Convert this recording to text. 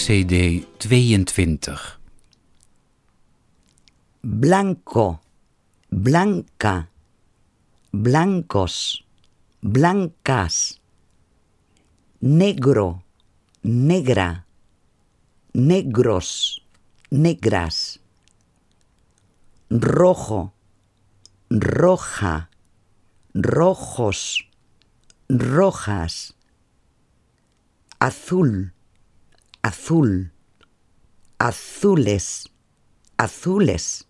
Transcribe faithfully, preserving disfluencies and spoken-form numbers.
C D tweeëntwintig. Blanco, blanca, blancos, blancas. Negro, negra, negros, negras. Rojo, roja, rojos, rojas. Azul, azul, azules, azules.